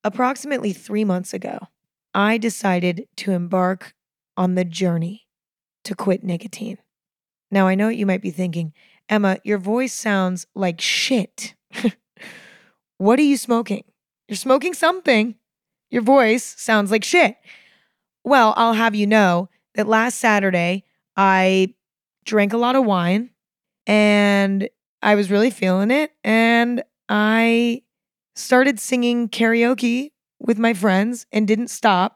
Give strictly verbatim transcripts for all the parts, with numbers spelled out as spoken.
Approximately three months ago, I decided to embark on the journey to quit nicotine. Now, I know what you might be thinking, Emma, your voice sounds like shit. What are you smoking? You're smoking something. Your voice sounds like shit. Well, I'll have you know that last Saturday, I drank a lot of wine and I was really feeling it. And I started singing karaoke with my friends and didn't stop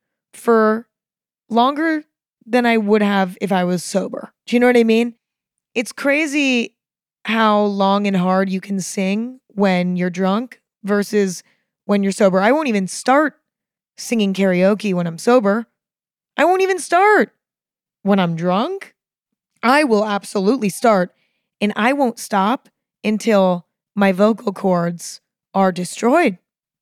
for longer than I would have if I was sober. Do you know what I mean? It's crazy how long and hard you can sing when you're drunk versus when you're sober. I won't even start singing karaoke when I'm sober. I won't even start when I'm drunk. I will absolutely start, and I won't stop until my vocal cords are destroyed.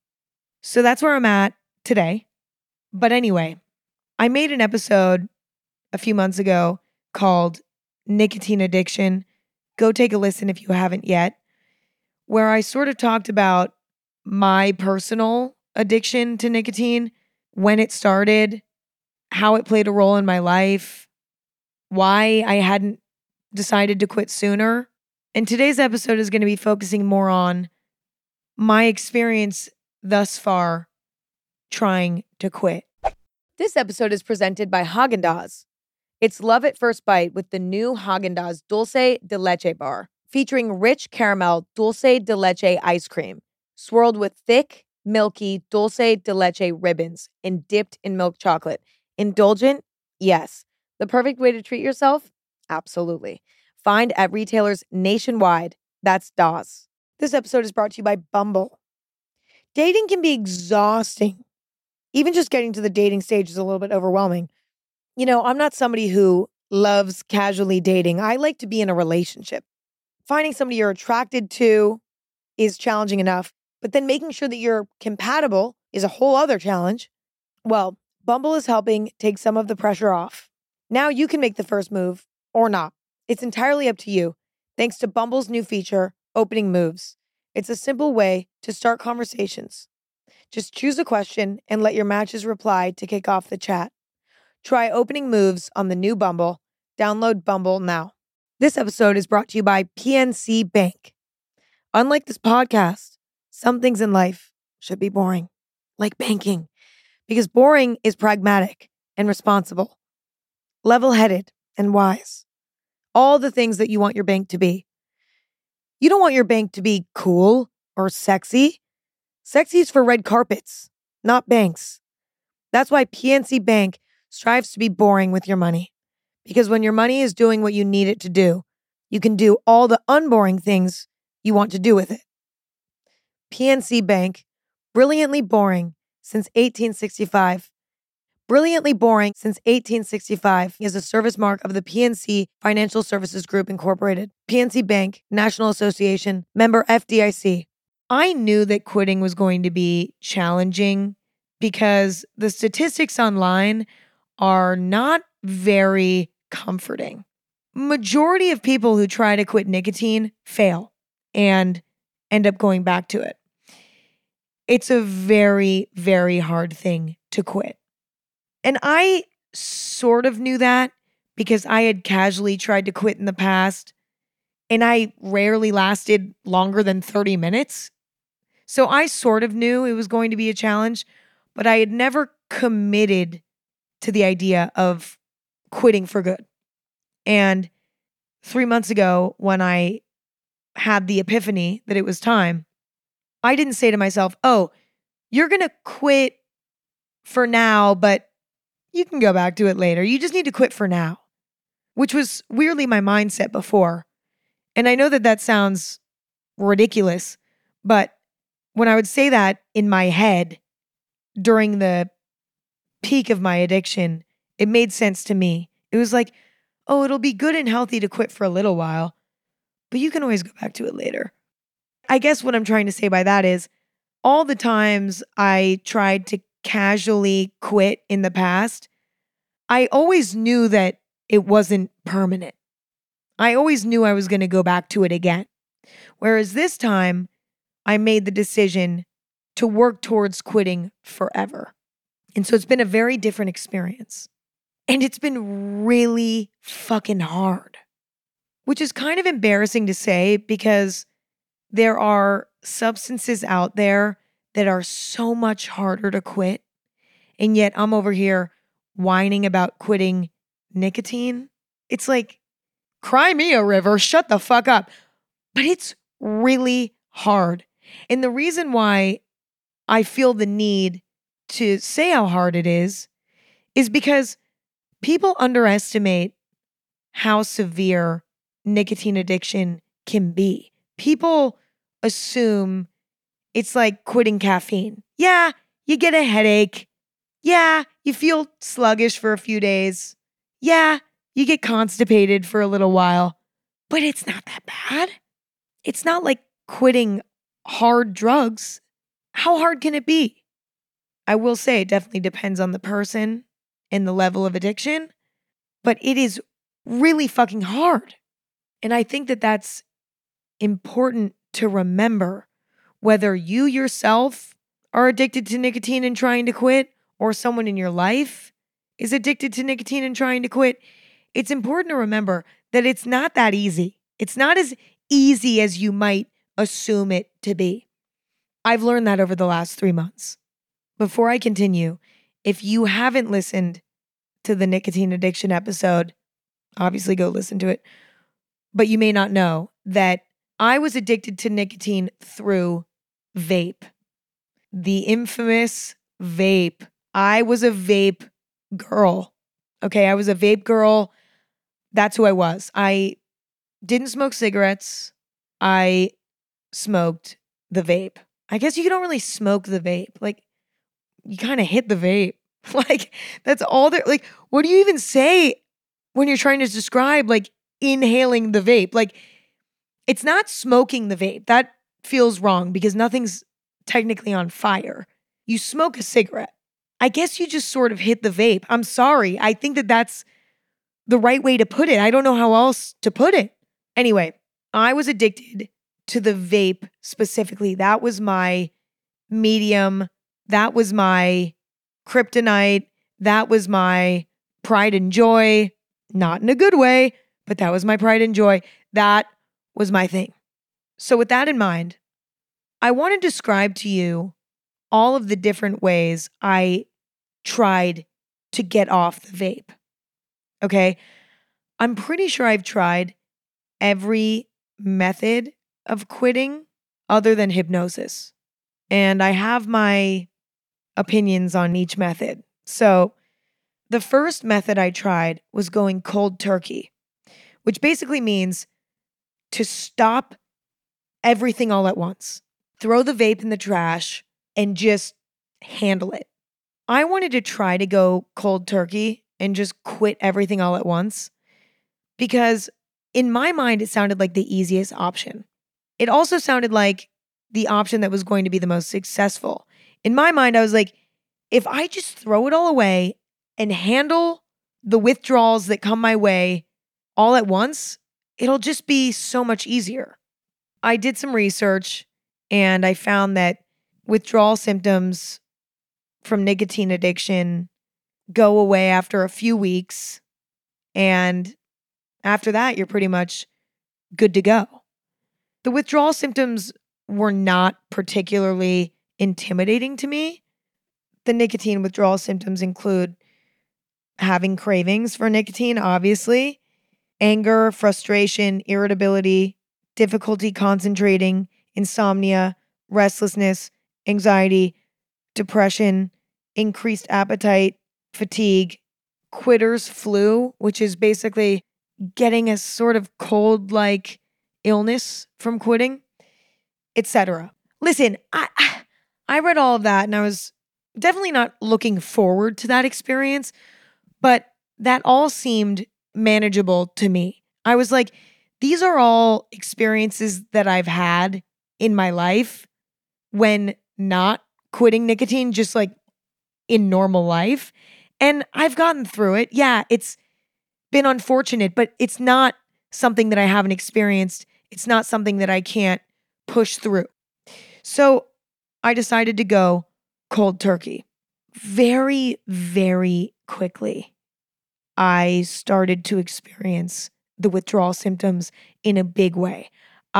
So that's where I'm at today. But anyway, I made an episode a few months ago called Nicotine Addiction. Go take a listen if you haven't yet, where I sort of talked about my personal addiction to nicotine, when it started, how it played a role in my life, why I hadn't decided to quit sooner. And today's episode is going to be focusing more on my experience thus far trying to quit. This episode is presented by Häagen-Dazs. It's love at first bite with the new Häagen-Dazs Dulce de Leche bar, featuring rich caramel dulce de leche ice cream, swirled with thick, milky dulce de leche ribbons and dipped in milk chocolate. Indulgent? Yes. The perfect way to treat yourself? Absolutely. Find at retailers nationwide. That's D A S. This episode is brought to you by Bumble. Dating can be exhausting. Even just getting to the dating stage is a little bit overwhelming. You know, I'm not somebody who loves casually dating. I like to be in a relationship. Finding somebody you're attracted to is challenging enough, but then making sure that you're compatible is a whole other challenge. Well, Bumble is helping take some of the pressure off. Now you can make the first move or not. It's entirely up to you, thanks to Bumble's new feature, Opening Moves. It's a simple way to start conversations. Just choose a question and let your matches reply to kick off the chat. Try Opening Moves on the new Bumble. Download Bumble now. This episode is brought to you by P N C Bank. Unlike this podcast, some things in life should be boring, like banking, because boring is pragmatic and responsible, level-headed and wise. All the things that you want your bank to be. You don't want your bank to be cool or sexy. Sexy is for red carpets, not banks. That's why P N C Bank strives to be boring with your money. Because when your money is doing what you need it to do, you can do all the unboring things you want to do with it. P N C Bank, brilliantly boring since eighteen sixty-five. Brilliantly boring since eighteen sixty-five is a service mark of the P N C Financial Services Group, Incorporated. P N C Bank, National Association, member F D I C. I knew that quitting was going to be challenging because the statistics online are not very comforting. Majority of people who try to quit nicotine fail and end up going back to it. It's a very, very hard thing to quit. And I sort of knew that because I had casually tried to quit in the past and I rarely lasted longer than thirty minutes. So I sort of knew it was going to be a challenge, but I had never committed to the idea of quitting for good. And three months ago, when I had the epiphany that it was time, I didn't say to myself, oh, you're going to quit for now, but you can go back to it later. You just need to quit for now, which was weirdly my mindset before. And I know that that sounds ridiculous, but when I would say that in my head during the peak of my addiction, it made sense to me. It was like, oh, it'll be good and healthy to quit for a little while, but you can always go back to it later. I guess what I'm trying to say by that is all the times I tried to casually quit in the past, I always knew that it wasn't permanent. I always knew I was going to go back to it again. Whereas this time, I made the decision to work towards quitting forever. And so it's been a very different experience. And it's been really fucking hard, which is kind of embarrassing to say because there are substances out there that are so much harder to quit. And yet I'm over here whining about quitting nicotine. It's like, cry me a river, shut the fuck up. But it's really hard. And the reason why I feel the need to say how hard it is, is because people underestimate how severe nicotine addiction can be. People assume it's like quitting caffeine. Yeah, you get a headache. Yeah, you feel sluggish for a few days. Yeah, you get constipated for a little while. But it's not that bad. It's not like quitting hard drugs. How hard can it be? I will say it definitely depends on the person and the level of addiction, but it is really fucking hard. And I think that that's important to remember, whether you yourself are addicted to nicotine and trying to quit, or someone in your life is addicted to nicotine and trying to quit. It's important to remember that it's not that easy. It's not as easy as you might assume it to be. I've learned that over the last three months. Before I continue, if you haven't listened to the nicotine addiction episode, obviously go listen to it. But you may not know that I was addicted to nicotine through vape. The infamous vape. I was a vape girl. Okay, I was a vape girl. That's who I was. I didn't smoke cigarettes. I smoked the vape. I guess you don't really smoke the vape. Like, you kind of hit the vape. Like, that's all there. Like, what do you even say when you're trying to describe, like, inhaling the vape? Like, it's not smoking the vape. That feels wrong because nothing's technically on fire. You smoke a cigarette. I guess you just sort of hit the vape. I'm sorry. I think that that's the right way to put it. I don't know how else to put it. Anyway, I was addicted to the vape specifically. That was my medium. That was my kryptonite. That was my pride and joy. Not in a good way, but that was my pride and joy. That was my thing. So with that in mind, I want to describe to you all of the different ways I tried to get off the vape. Okay? I'm pretty sure I've tried every method of quitting other than hypnosis. And I have my opinions on each method. So the first method I tried was going cold turkey, which basically means to stop everything all at once. Throw the vape in the trash and just handle it. I wanted to try to go cold turkey and just quit everything all at once because in my mind, it sounded like the easiest option. It also sounded like the option that was going to be the most successful. In my mind, I was like, if I just throw it all away and handle the withdrawals that come my way all at once, it'll just be so much easier. I did some research and I found that withdrawal symptoms from nicotine addiction go away after a few weeks. And after that, you're pretty much good to go. The withdrawal symptoms were not particularly intimidating to me. The nicotine withdrawal symptoms include having cravings for nicotine, obviously, anger, frustration, irritability, difficulty concentrating, insomnia, restlessness, anxiety, depression, increased appetite, fatigue, quitter's flu, which is basically getting a sort of cold-like illness from quitting, et cetera. Listen, I I read all of that and I was definitely not looking forward to that experience, but that all seemed manageable to me. I was like, these are all experiences that I've had in my life when not quitting nicotine, just like in normal life. And I've gotten through it. Yeah, it's been unfortunate, but it's not something that I haven't experienced. It's not something that I can't push through. So I decided to go cold turkey. Very, very quickly, I started to experience the withdrawal symptoms in a big way.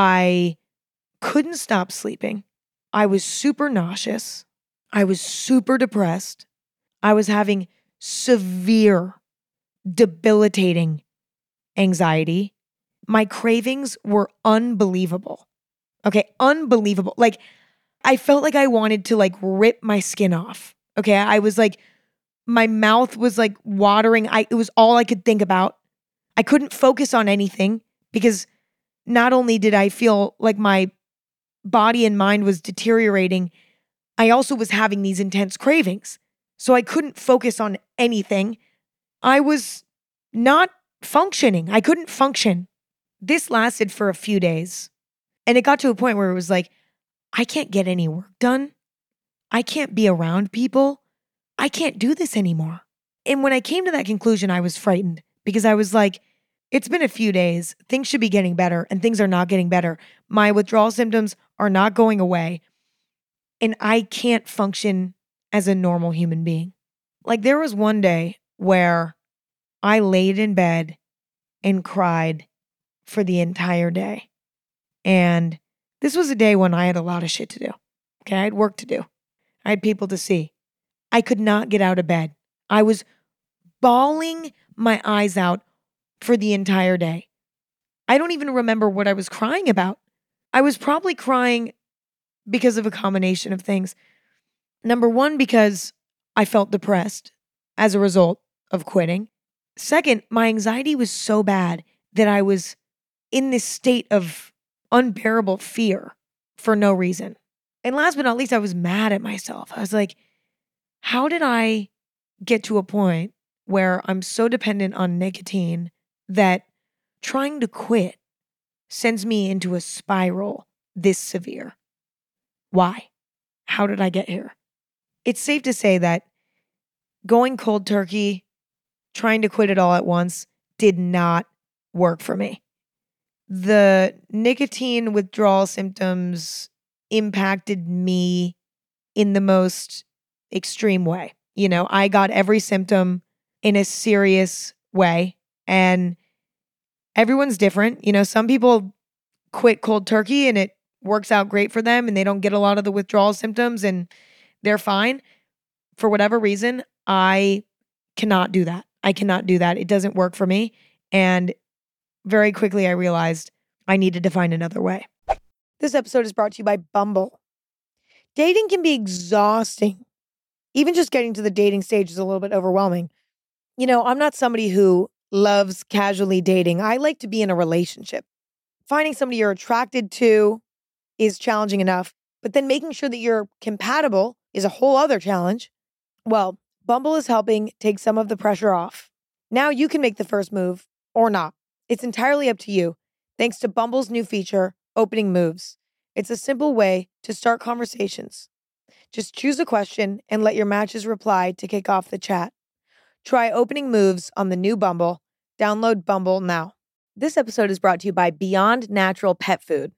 I couldn't stop sleeping. I was super nauseous. I was super depressed. I was having severe, debilitating anxiety. My cravings were unbelievable. Okay, unbelievable. Like, I felt like I wanted to like rip my skin off. Okay, I was like, my mouth was like watering. I it was all I could think about. I couldn't focus on anything because not only did I feel like my body and mind was deteriorating, I also was having these intense cravings. So I couldn't focus on anything. I was not functioning. I couldn't function. This lasted for a few days. And it got to a point where it was like, I can't get any work done. I can't be around people. I can't do this anymore. And when I came to that conclusion, I was frightened because I was like, it's been a few days. Things should be getting better and things are not getting better. My withdrawal symptoms are not going away. And I can't function as a normal human being. Like there was one day where I laid in bed and cried for the entire day. And this was a day when I had a lot of shit to do. Okay, I had work to do. I had people to see. I could not get out of bed. I was bawling my eyes out for the entire day. I don't even remember what I was crying about. I was probably crying because of a combination of things. Number one, because I felt depressed as a result of quitting. Second, my anxiety was so bad that I was in this state of unbearable fear for no reason. And last but not least, I was mad at myself. I was like, how did I get to a point where I'm so dependent on nicotine that trying to quit sends me into a spiral this severe? Why? How did I get here? It's safe to say that going cold turkey, trying to quit it all at once, did not work for me. The nicotine withdrawal symptoms impacted me in the most extreme way. You know, I got every symptom in a serious way, and everyone's different. You know, some people quit cold turkey and it works out great for them and they don't get a lot of the withdrawal symptoms and they're fine. For whatever reason, I cannot do that. I cannot do that. It doesn't work for me. And very quickly, I realized I needed to find another way. This episode is brought to you by Bumble. Dating can be exhausting. Even just getting to the dating stage is a little bit overwhelming. You know, I'm not somebody who loves casually dating. I like to be in a relationship. Finding somebody you're attracted to is challenging enough, but then making sure that you're compatible is a whole other challenge. Well, Bumble is helping take some of the pressure off. Now you can make the first move or not. It's entirely up to you, thanks to Bumble's new feature, Opening Moves. It's a simple way to start conversations. Just choose a question and let your matches reply to kick off the chat. Try Opening Moves on the new Bumble. Download Bumble now. This episode is brought to you by Beyond Natural Pet Food.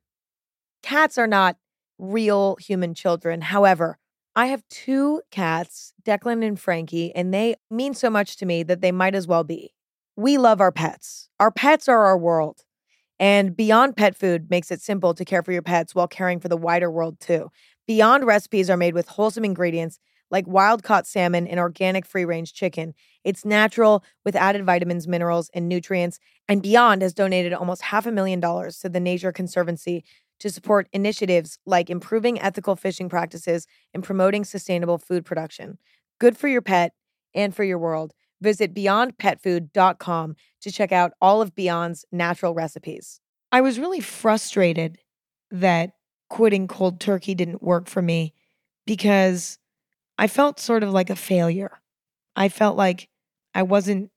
Cats are not real human children. However, I have two cats, Declan and Frankie, and they mean so much to me that they might as well be. We love our pets. Our pets are our world. And Beyond Pet Food makes it simple to care for your pets while caring for the wider world too. Beyond recipes are made with wholesome ingredients like wild-caught salmon and organic free-range chicken. It's natural with added vitamins, minerals, and nutrients. And Beyond has donated almost half a million dollars to the Nature Conservancy to support initiatives like improving ethical fishing practices and promoting sustainable food production. Good for your pet and for your world. Visit beyond pet food dot com to check out all of Beyond's natural recipes. I was really frustrated that quitting cold turkey didn't work for me because I felt sort of like a failure. I felt like I wasn't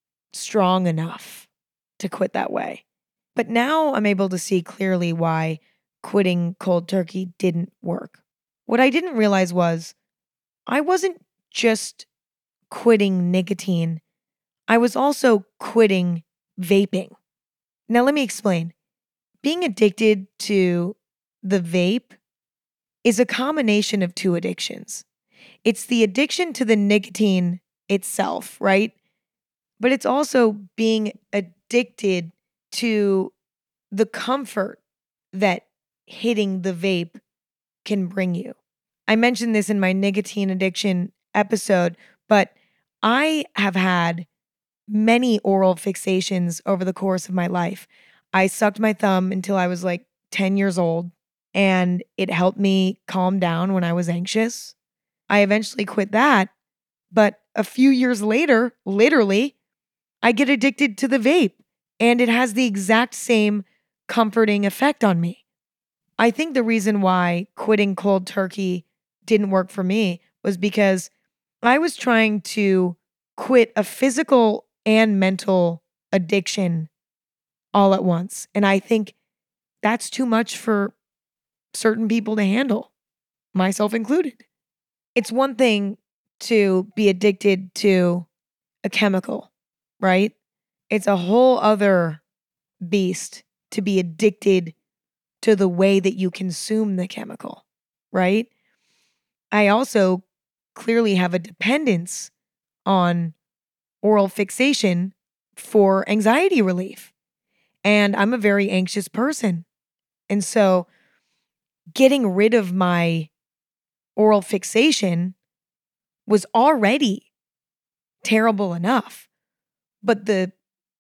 strong enough to quit that way. But now I'm able to see clearly why quitting cold turkey didn't work. What I didn't realize was I wasn't just quitting nicotine. I was also quitting vaping. Now, let me explain. Being addicted to the vape is a combination of two addictions. It's the addiction to the nicotine itself, right? But it's also being addicted to the comfort that hitting the vape can bring you. I mentioned this in my nicotine addiction episode, but I have had many oral fixations over the course of my life. I sucked my thumb until I was like ten years old, and it helped me calm down when I was anxious. I eventually quit that, but a few years later, literally, I get addicted to the vape, and it has the exact same comforting effect on me. I think the reason why quitting cold turkey didn't work for me was because I was trying to quit a physical and mental addiction all at once. And I think that's too much for certain people to handle, myself included. It's one thing to be addicted to a chemical, right? It's a whole other beast to be addicted to the way that you consume the chemical, right? I also clearly have a dependence on oral fixation for anxiety relief. And I'm a very anxious person. And so getting rid of my oral fixation was already terrible enough. But the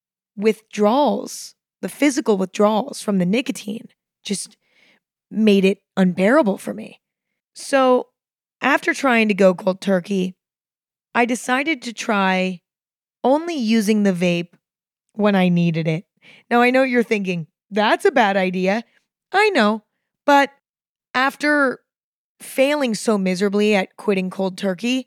withdrawals, the physical withdrawals from the nicotine just made it unbearable for me. So after trying to go cold turkey, I decided to try only using the vape when I needed it. Now, I know you're thinking, that's a bad idea. I know. But after failing so miserably at quitting cold turkey,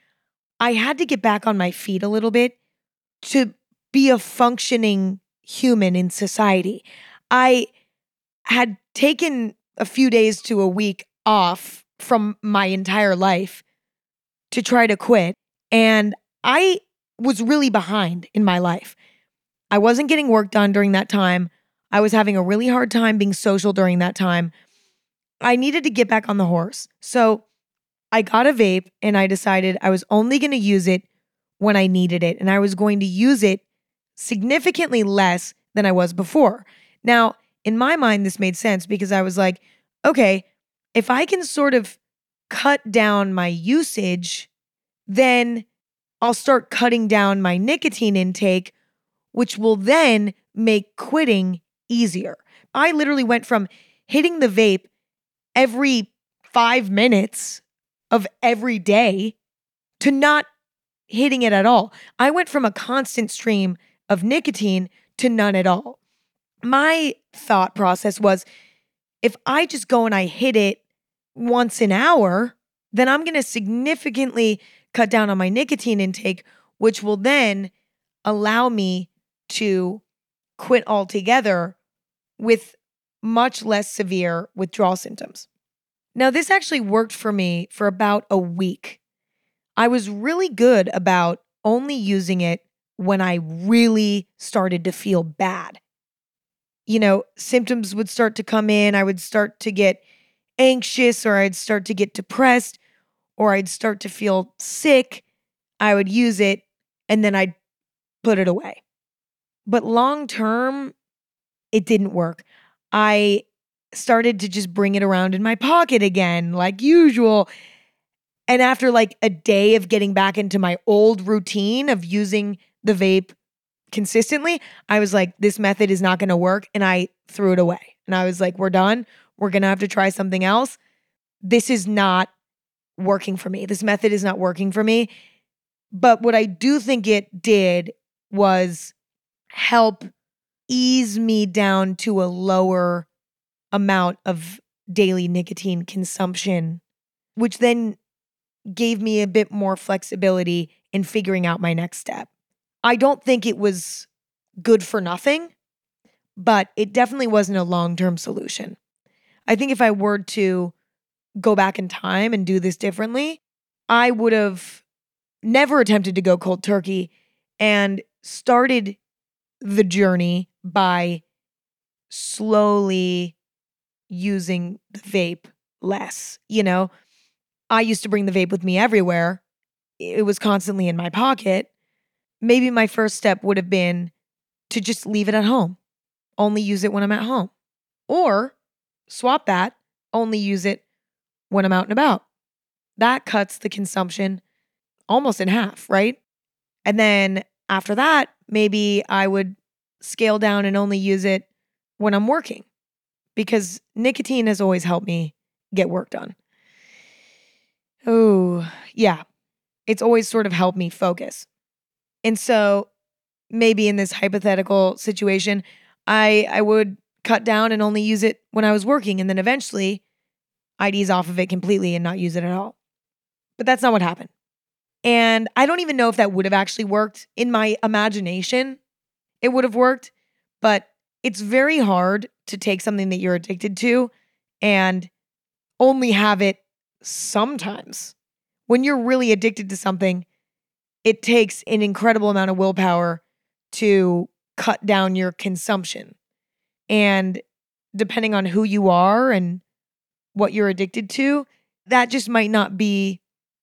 I had to get back on my feet a little bit to be a functioning human in society. I had taken a few days to a week off from my entire life to try to quit. And I was really behind in my life. I wasn't getting work done during that time. I was having a really hard time being social during that time. I needed to get back on the horse. So I got a vape and I decided I was only going to use it when I needed it. And I was going to use it significantly less than I was before. Now, in my mind, this made sense because I was like, okay, if I can sort of cut down my usage, then I'll start cutting down my nicotine intake, which will then make quitting easier. I literally went from hitting the vape every five minutes of every day to not hitting it at all. I went from a constant stream of nicotine to none at all. My thought process was, if I just go and I hit it once an hour, then I'm going to significantly cut down on my nicotine intake, which will then allow me to quit altogether with much less severe withdrawal symptoms. Now, this actually worked for me for about a week. I was really good about only using it when I really started to feel bad. You know, symptoms would start to come in. I would start to get anxious, or I'd start to get depressed, or I'd start to feel sick. I would use it and then I'd put it away. But long term, it didn't work. I started to just bring it around in my pocket again, like usual. And after like a day of getting back into my old routine of using the vape consistently, I was like, this method is not going to work. And I threw it away. And I was like, we're done. We're going to have to try something else. This is not working for me. This method is not working for me. But what I do think it did was help ease me down to a lower amount of daily nicotine consumption, which then gave me a bit more flexibility in figuring out my next step. I don't think it was good for nothing, but it definitely wasn't a long-term solution. I think if I were to go back in time and do this differently, I would have never attempted to go cold turkey and started the journey by slowly using the vape less. You know, I used to bring the vape with me everywhere. It was constantly in my pocket. Maybe my first step would have been to just leave it at home, only use it when I'm at home, or swap that, only use it when I'm out and about. That cuts the consumption almost in half, right? And then after that, maybe I would scale down and only use it when I'm working, because nicotine has always helped me get work done. Oh, yeah. It's always sort of helped me focus. And so maybe in this hypothetical situation, I I would cut down and only use it when I was working, and then eventually I'd ease off of it completely and not use it at all. But that's not what happened. And I don't even know if that would have actually worked. In my imagination, it would have worked, but it's very hard to take something that you're addicted to and only have it sometimes. When you're really addicted to something, it takes an incredible amount of willpower to cut down your consumption. And depending on who you are and what you're addicted to, that just might not be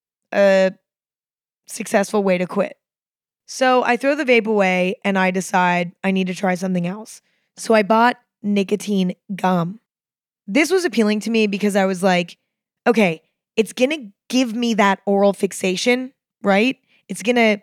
a successful way to quit. So I throw the vape away and I decide I need to try something else. So I bought nicotine gum. This was appealing to me because I was like, okay, it's going to give me that oral fixation, right? It's going to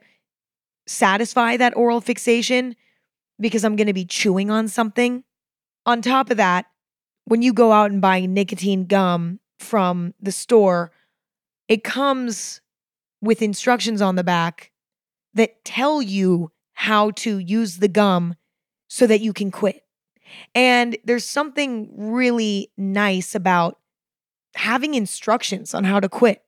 satisfy that oral fixation because I'm going to be chewing on something. On top of that, when you go out and buy nicotine gum from the store, it comes with instructions on the back that tell you how to use the gum so that you can quit. And there's something really nice about having instructions on how to quit.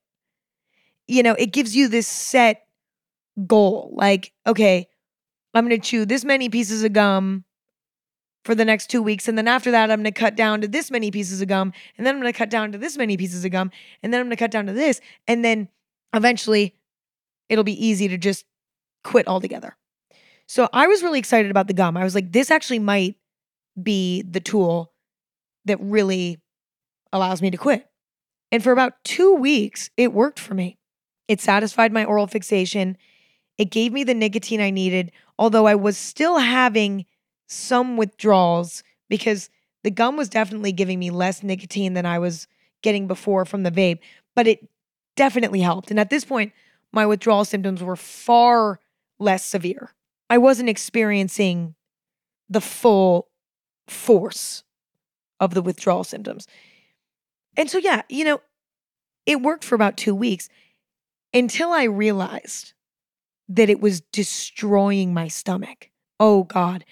You know, it gives you this set goal. Like, okay, I'm going to chew this many pieces of gum for the next two weeks. And then after that, I'm going to cut down to this many pieces of gum. And then I'm going to cut down to this many pieces of gum. And then I'm going to cut down to this. And then eventually it'll be easy to just quit altogether. So I was really excited about the gum. I was like, this actually might be the tool that really allows me to quit. And for about two weeks, it worked for me. It satisfied my oral fixation. It gave me the nicotine I needed, although I was still having some withdrawals because the gum was definitely giving me less nicotine than I was getting before from the vape, but it definitely helped. And at this point, my withdrawal symptoms were far less severe. I wasn't experiencing the full force of the withdrawal symptoms. And so, yeah, you know, it worked for about two weeks until I realized that it was destroying my stomach. Oh, God.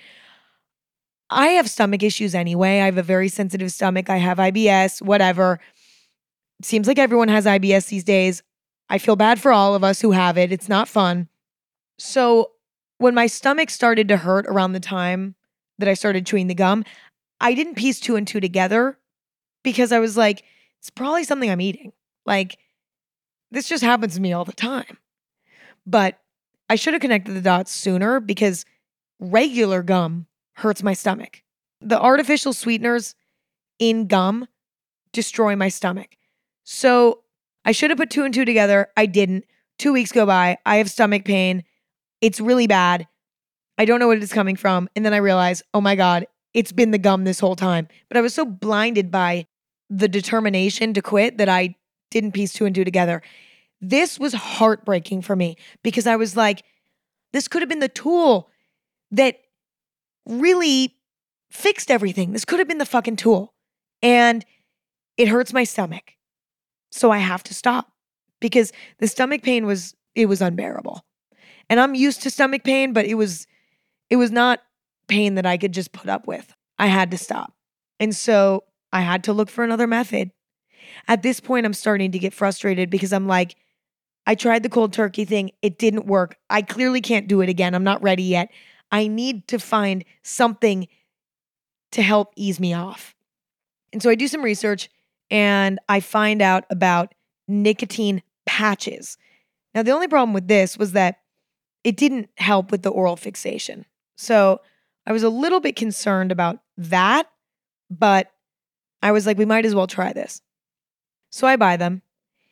I have stomach issues anyway. I have a very sensitive stomach. I have I B S, whatever. It seems like everyone has I B S these days. I feel bad for all of us who have it. It's not fun. So when my stomach started to hurt around the time that I started chewing the gum, I didn't piece two and two together because I was like, it's probably something I'm eating. Like, this just happens to me all the time. But I should have connected the dots sooner because regular gum hurts my stomach. The artificial sweeteners in gum destroy my stomach. So I should have put two and two together. I didn't. Two weeks go by. I have stomach pain. It's really bad. I don't know what it's coming from. And then I realize, oh my God, it's been the gum this whole time. But I was so blinded by the determination to quit that I didn't piece two and two together. This was heartbreaking for me because I was like, this could have been the tool that really fixed everything. This could have been the fucking tool. And it hurts my stomach. So I have to stop because the stomach pain was, it was unbearable. And I'm used to stomach pain, but it was, it was not pain that I could just put up with. I had to stop. And so I had to look for another method. At this point, I'm starting to get frustrated because I'm like, I tried the cold turkey thing. It didn't work. I clearly can't do it again. I'm not ready yet. I need to find something to help ease me off. And so I do some research and I find out about nicotine patches. Now, the only problem with this was that it didn't help with the oral fixation. So I was a little bit concerned about that, but I was like, we might as well try this. So I buy them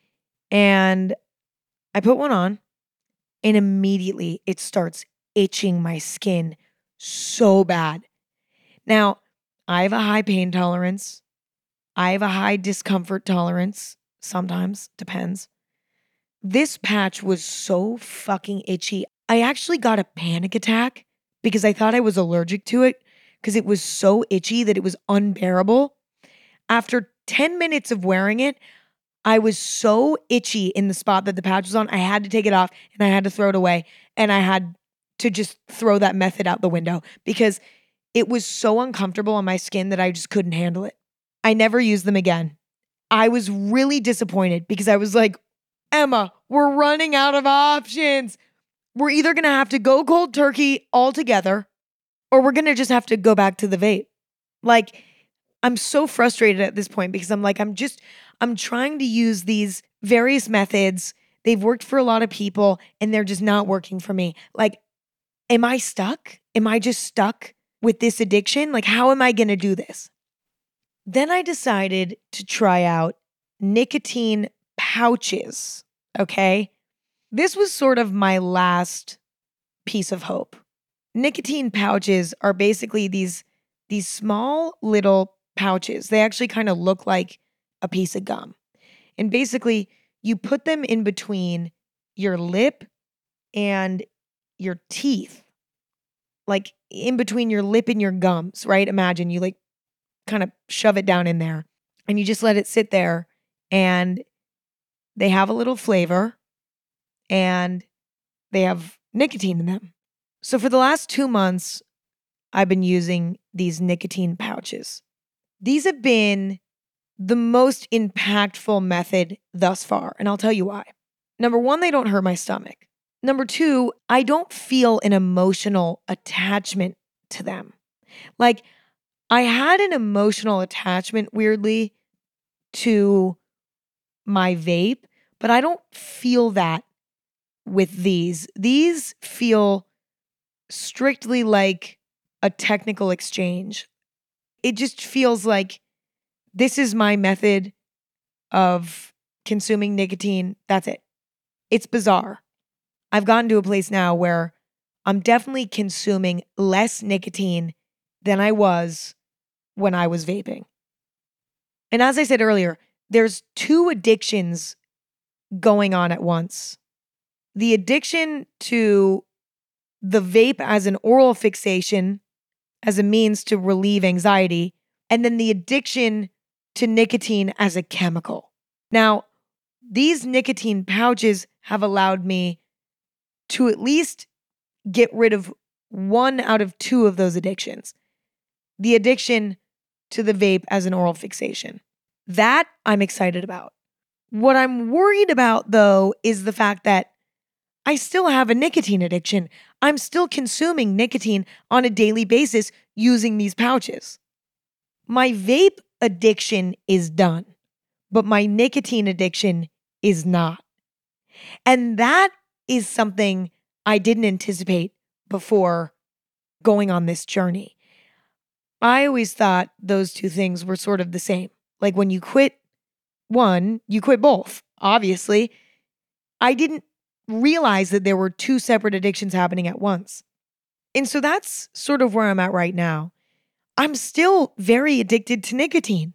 and I put one on and immediately it starts itching my skin so bad. Now, I have a high pain tolerance. I have a high discomfort tolerance. Sometimes, depends. This patch was so fucking itchy. I actually got a panic attack because I thought I was allergic to it because it was so itchy that it was unbearable. After ten minutes of wearing it, I was so itchy in the spot that the patch was on. I had to take it off and I had to throw it away. And I had to just throw that method out the window because it was so uncomfortable on my skin that I just couldn't handle it. I never used them again. I was really disappointed because I was like, Emma, we're running out of options. We're either going to have to go cold turkey altogether or we're going to just have to go back to the vape. Like, I'm so frustrated at this point because I'm like, I'm just, I'm trying to use these various methods. They've worked for a lot of people and they're just not working for me. Like, am I stuck? Am I just stuck with this addiction? Like, how am I going to do this? Then I decided to try out nicotine pouches, okay? This was sort of my last piece of hope. Nicotine pouches are basically these, these small little pouches. They actually kind of look like a piece of gum. And basically, you put them in between your lip and your teeth. Like in between your lip and your gums, right? Imagine you like kind of shove it down in there and you just let it sit there and they have a little flavor and they have nicotine in them. So for the last two months, I've been using these nicotine pouches. These have been the most impactful method thus far, and I'll tell you why. Number one, they don't hurt my stomach. Number two, I don't feel an emotional attachment to them. Like, I had an emotional attachment, weirdly, to my vape, but I don't feel that with these. These feel strictly like a technical exchange. It just feels like this is my method of consuming nicotine. That's it. It's bizarre. I've gotten to a place now where I'm definitely consuming less nicotine than I was when I was vaping. And as I said earlier, there's two addictions going on at once. The addiction to the vape as an oral fixation, as a means to relieve anxiety, and then the addiction to nicotine as a chemical. Now, these nicotine pouches have allowed me to at least get rid of one out of two of those addictions. The addiction to the vape as an oral fixation. That I'm excited about. What I'm worried about, though, is the fact that I still have a nicotine addiction. I'm still consuming nicotine on a daily basis using these pouches. My vape addiction is done, but my nicotine addiction is not. And that is something I didn't anticipate before going on this journey. I always thought those two things were sort of the same. Like when you quit one, you quit both, obviously. I didn't realize that there were two separate addictions happening at once. And so that's sort of where I'm at right now. I'm still very addicted to nicotine,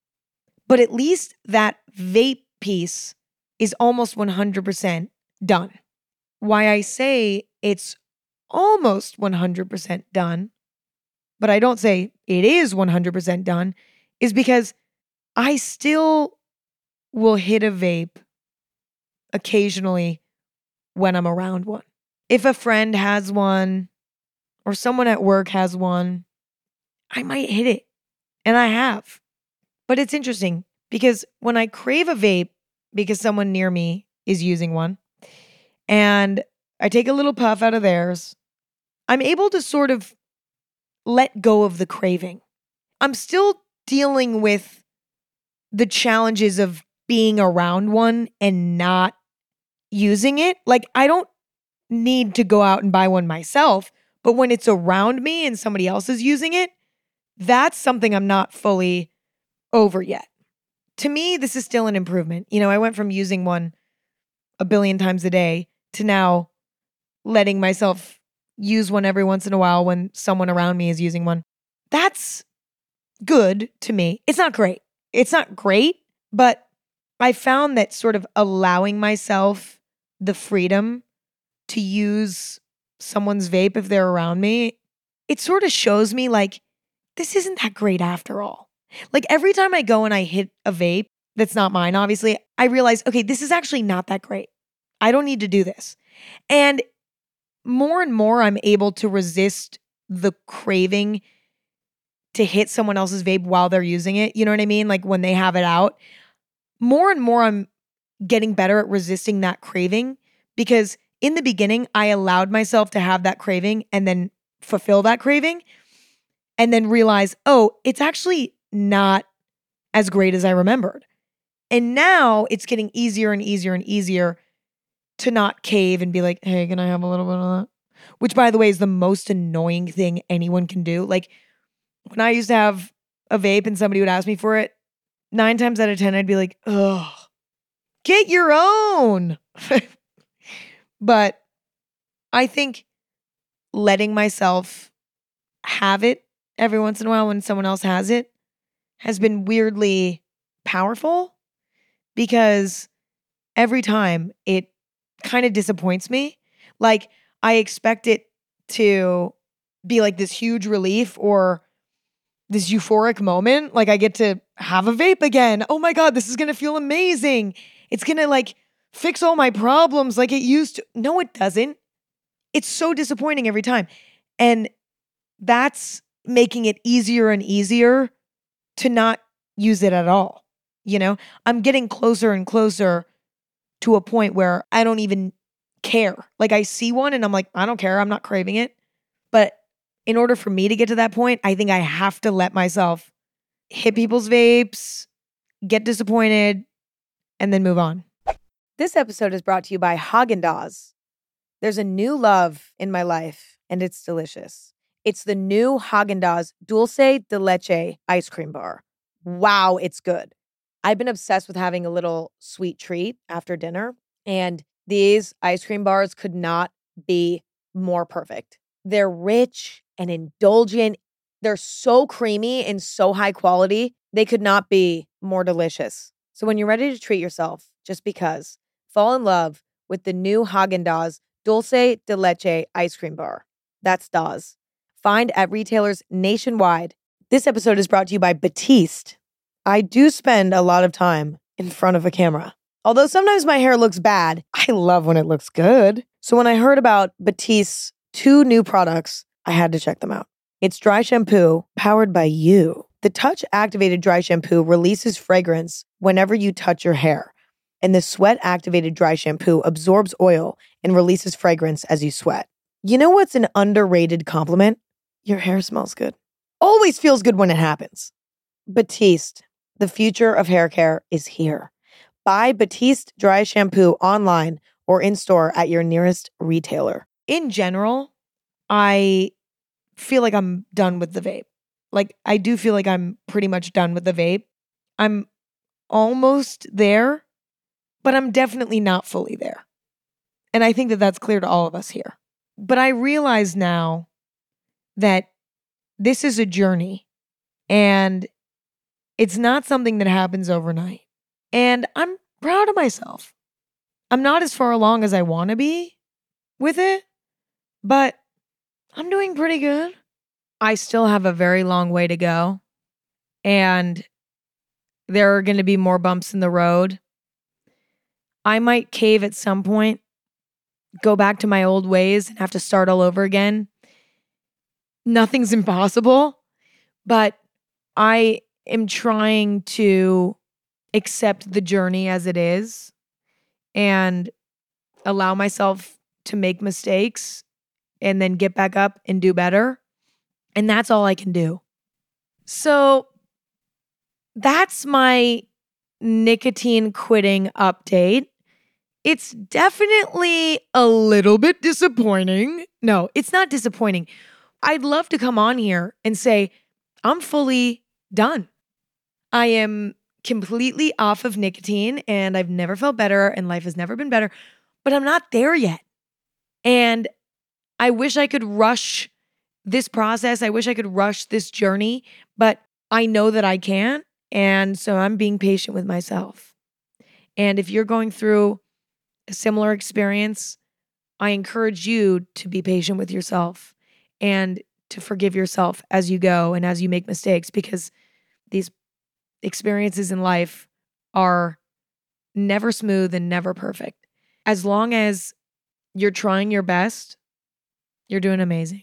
but at least that vape piece is almost one hundred percent done. Why I say it's almost one hundred percent done, but I don't say it is one hundred percent done, is because I still will hit a vape occasionally when I'm around one. If a friend has one or someone at work has one, I might hit it. And I have. But it's interesting because when I crave a vape because someone near me is using one and I take a little puff out of theirs, I'm able to sort of let go of the craving. I'm still dealing with the challenges of being around one and not using it. Like, I don't need to go out and buy one myself, but when it's around me and somebody else is using it, that's something I'm not fully over yet. to me, this is still an improvement. You know, I went from using one a billion times a day to now letting myself use one every once in a while when someone around me is using one. That's good to me. It's not great. It's not great, but I found that sort of allowing myself the freedom to use someone's vape if they're around me, it sort of shows me like, this isn't that great after all. Like every time I go and I hit a vape that's not mine, obviously, I realize, okay, this is actually not that great. I don't need to do this. And more and more, I'm able to resist the craving to hit someone else's vape while they're using it. You know what I mean? Like when they have it out. More and more, I'm getting better at resisting that craving because in the beginning, I allowed myself to have that craving and then fulfill that craving and then realize, oh, it's actually not as great as I remembered. And now it's getting easier and easier and easier to not cave and be like, hey, can I have a little bit of that? Which, by the way, is the most annoying thing anyone can do. Like when I used to have a vape and somebody would ask me for it, nine times out of ten, I'd be like, ugh, get your own. But I think letting myself have it every once in a while when someone else has it has been weirdly powerful because every time it kind of disappoints me. Like I expect it to be like this huge relief or this euphoric moment. Like I get to have a vape again. Oh my God, this is going to feel amazing. It's going to like fix all my problems like it used to. No, it doesn't. It's so disappointing every time. And that's making it easier and easier to not use it at all. You know, I'm getting closer and closer to a point where I don't even care. Like I see one and I'm like, I don't care. I'm not craving it. But in order for me to get to that point, I think I have to let myself hit people's vapes, get disappointed, and then move on. This episode is brought to you by Häagen-Dazs. There's a new love in my life, and it's delicious. It's the new Häagen-Dazs Dulce de Leche ice cream bar. Wow, it's good. I've been obsessed with having a little sweet treat after dinner, and these ice cream bars could not be more perfect. They're rich and indulgent. They're so creamy and so high quality. They could not be more delicious. So when you're ready to treat yourself, just because, fall in love with the new Häagen-Dazs Dulce de Leche ice cream bar. That's Dazs. Find at retailers nationwide. This episode is brought to you by Batiste. I do spend a lot of time in front of a camera. Although sometimes my hair looks bad, I love when it looks good. So when I heard about Batiste's two new products, I had to check them out. It's dry shampoo powered by you. The touch activated dry shampoo releases fragrance whenever you touch your hair. And the sweat activated dry shampoo absorbs oil and releases fragrance as you sweat. You know what's an underrated compliment? Your hair smells good. Always feels good when it happens. Batiste, the future of hair care is here. Buy Batiste dry shampoo online or in-store at your nearest retailer. In general, I feel like I'm done with the vape. Like, I do feel like I'm pretty much done with the vape. I'm almost there, but I'm definitely not fully there. And I think that that's clear to all of us here. But I realize now that this is a journey and it's not something that happens overnight. And I'm proud of myself. I'm not as far along as I want to be with it, but I'm doing pretty good. I still have a very long way to go. And there are going to be more bumps in the road. I might cave at some point, go back to my old ways and have to start all over again. Nothing's impossible, but I am trying to accept the journey as it is and allow myself to make mistakes and then get back up and do better. And that's all I can do. So that's my nicotine quitting update. It's definitely a little bit disappointing. No, it's not disappointing. I'd love to come on here and say, I'm fully done. I am completely off of nicotine and I've never felt better and life has never been better, but I'm not there yet. And I wish I could rush this process. I wish I could rush this journey, but I know that I can't. And so I'm being patient with myself. And if you're going through a similar experience, I encourage you to be patient with yourself and to forgive yourself as you go and as you make mistakes, because these experiences in life are never smooth and never perfect. As long as you're trying your best, you're doing amazing.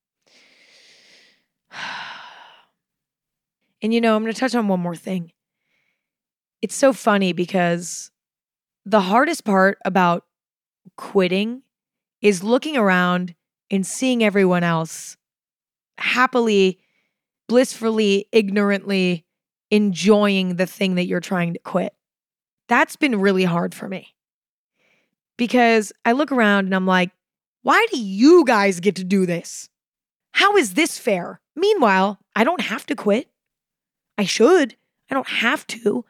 And you know, I'm going to touch on one more thing. It's so funny because the hardest part about quitting is looking around and seeing everyone else happily, blissfully, ignorantly enjoying the thing that you're trying to quit. That's been really hard for me because I look around and I'm like, why do you guys get to do this? How is this fair? Meanwhile, I don't have to quit. I should. I don't have to.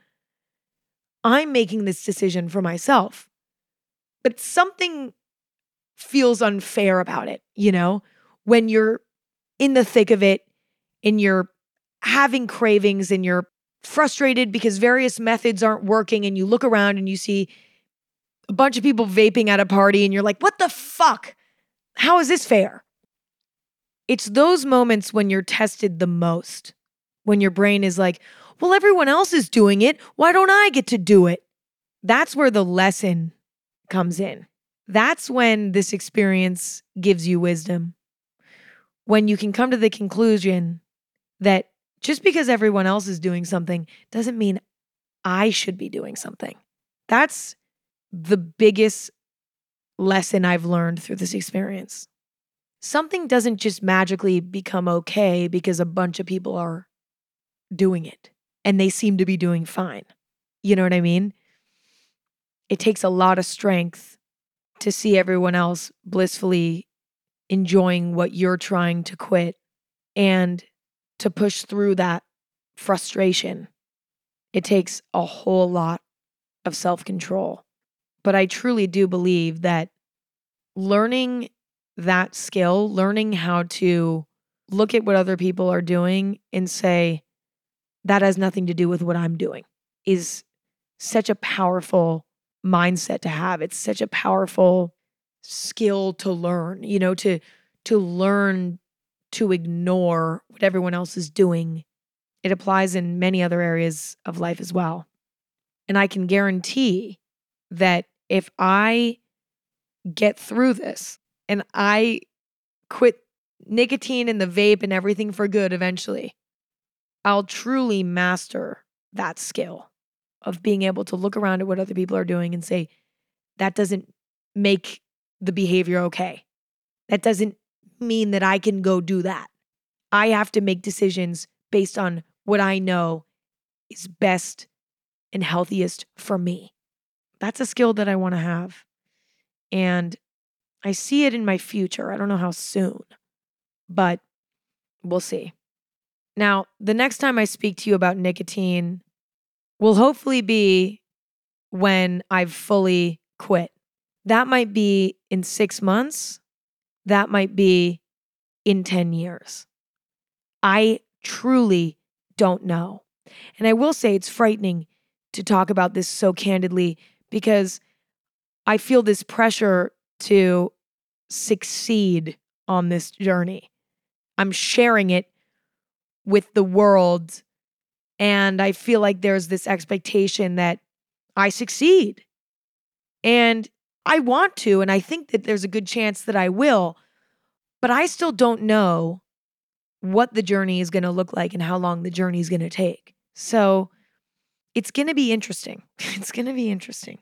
I'm making this decision for myself. But something feels unfair about it, you know, when you're in the thick of it and you're having cravings and you're frustrated because various methods aren't working and you look around and you see a bunch of people vaping at a party and you're like, what the fuck? How is this fair? It's those moments when you're tested the most, when your brain is like, well, everyone else is doing it. Why don't I get to do it? That's where the lesson comes in. That's when this experience gives you wisdom. When you can come to the conclusion that just because everyone else is doing something doesn't mean I should be doing something. That's the biggest lesson I've learned through this experience. Something doesn't just magically become okay because a bunch of people are doing it and they seem to be doing fine. You know what I mean? It takes a lot of strength to see everyone else blissfully enjoying what you're trying to quit and to push through that frustration. It takes a whole lot of self-control. But I truly do believe that learning that skill, learning how to look at what other people are doing and say, that has nothing to do with what I'm doing, is such a powerful mindset to have. It's such a powerful skill to learn, you know, to to learn to ignore what everyone else is doing. It applies in many other areas of life as well. And I can guarantee that if I get through this and I quit nicotine and the vape and everything for good eventually, I'll truly master that skill of being able to look around at what other people are doing and say, that doesn't make the behavior okay. That doesn't mean that I can go do that. I have to make decisions based on what I know is best and healthiest for me. That's a skill that I want to have. And I see it in my future. I don't know how soon, but we'll see. Now, the next time I speak to you about nicotine will hopefully be when I've fully quit. That might be in six months. That might be in ten years. I truly don't know. And I will say it's frightening to talk about this so candidly because I feel this pressure to succeed on this journey. I'm sharing it with the world, and I feel like there's this expectation that I succeed. And I want to, and I think that there's a good chance that I will, but I still don't know what the journey is going to look like and how long the journey is going to take. So it's going to be interesting. It's going to be interesting.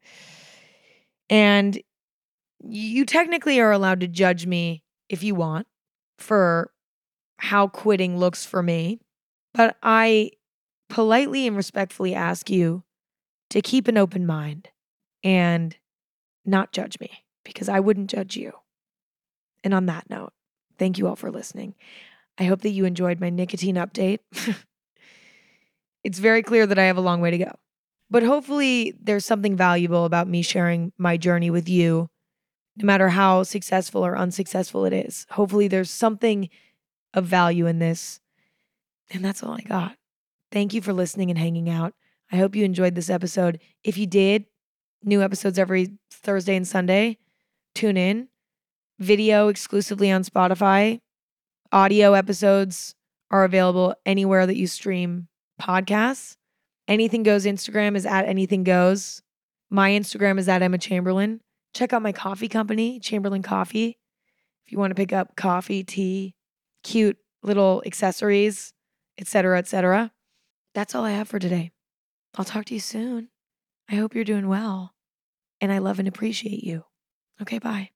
And you technically are allowed to judge me if you want for how quitting looks for me. But I politely and respectfully ask you to keep an open mind and not judge me because I wouldn't judge you. And on that note, thank you all for listening. I hope that you enjoyed my nicotine update. It's very clear that I have a long way to go. But hopefully there's something valuable about me sharing my journey with you, no matter how successful or unsuccessful it is. Hopefully there's something of value in this. And that's all I got. Thank you for listening and hanging out. I hope you enjoyed this episode. If you did, new episodes every Thursday and Sunday. Tune in. Video exclusively on Spotify. Audio episodes are available anywhere that you stream podcasts. Anything Goes Instagram is at Anything Goes. My Instagram is at Emma Chamberlain. Check out my coffee company, Chamberlain Coffee. If you want to pick up coffee, tea, cute little accessories, et cetera, et cetera. That's all I have for today. I'll talk to you soon. I hope you're doing well. And I love and appreciate you. Okay, bye.